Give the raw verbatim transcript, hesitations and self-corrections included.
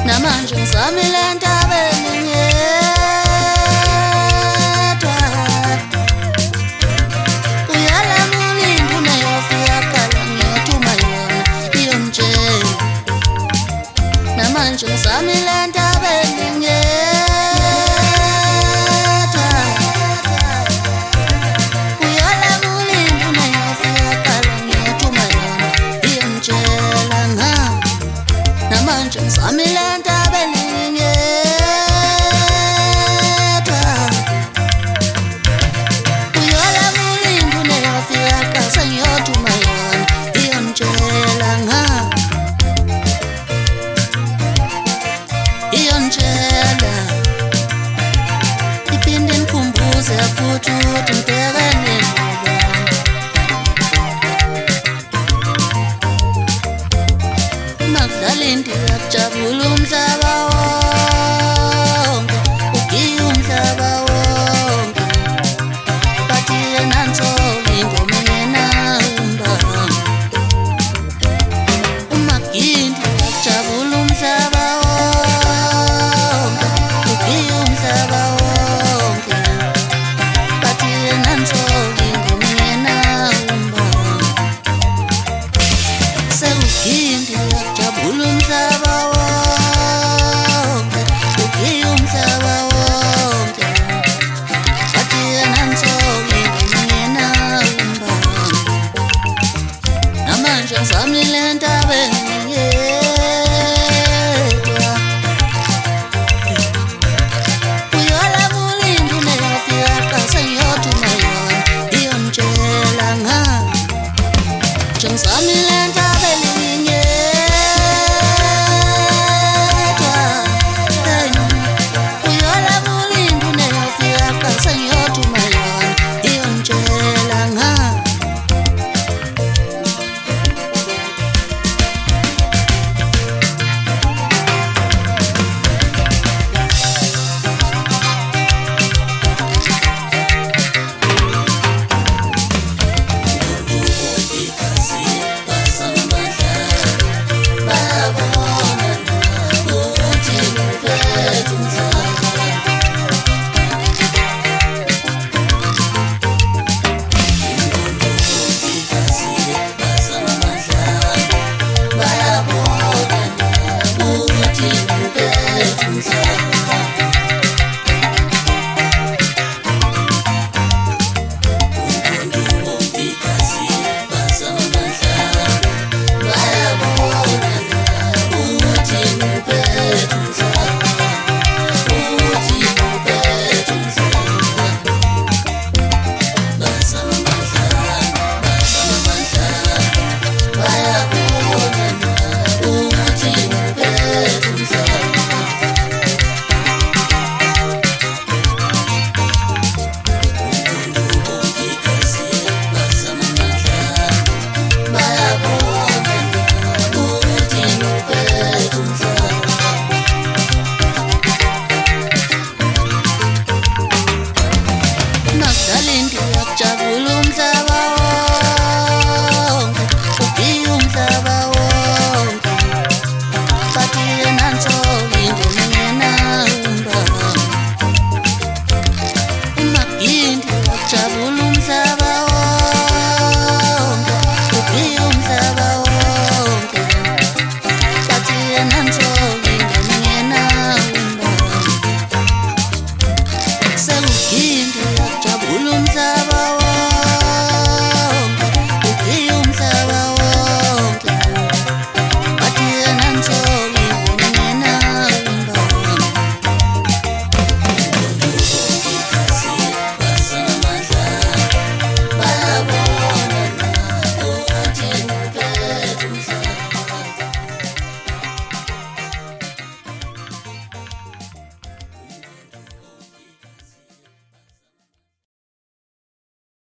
namanje ngisamile entabeni ngedwa uyalamula induna yofika kala ngiyothuma yona iyomtshela namanje ngisamile entabeni ngedwa uyalamula induna yofika kala ngiyothuma yona iyomtshela nga namanje ngisamile entabeni ngedwa uyalamula induna yofika kala sengiyothuma yona iyomtshela nga iyomtshela iphinde nikhumbuze futhi ukuthi ngibhekene makudlala indiya kujabula umhlaba wonke ugiye umhlaba wonke bathi yena nsolo ingoma engenahumba umagindi kujabula umhlaba wonke ugiye umhlaba wonke bathi yena nsolo ingoma engenahumba sekugindi kujabula umhlaba